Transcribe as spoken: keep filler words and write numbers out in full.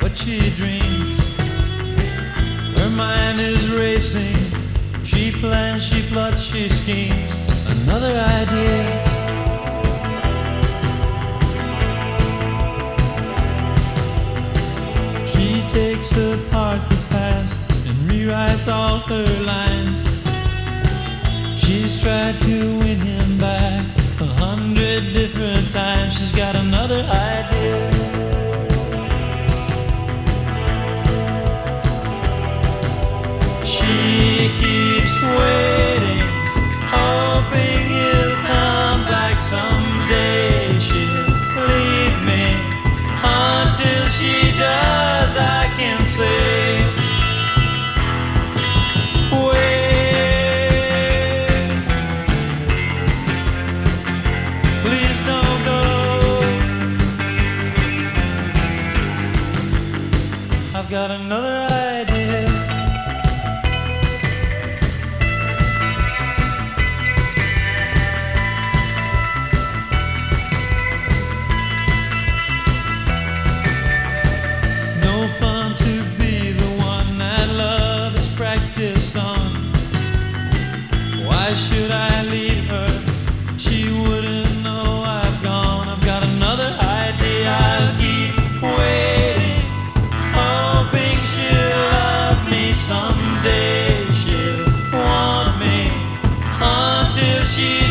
what she dreams. Her mind is racing. She plans, she plots, she schemes. Another idea. She takes apart the past and rewrites all her lines. She's tried to win him back a hundred different times. She's got another idea. She keeps waiting, hoping he'll come back someday. She'll leave me. Until she does, I can say, wait, please don't go. I've got another idea. Why should I leave her? She wouldn't know I've gone. I've got another idea. I'll keep waiting, hoping she'll love me someday. She'll want me until she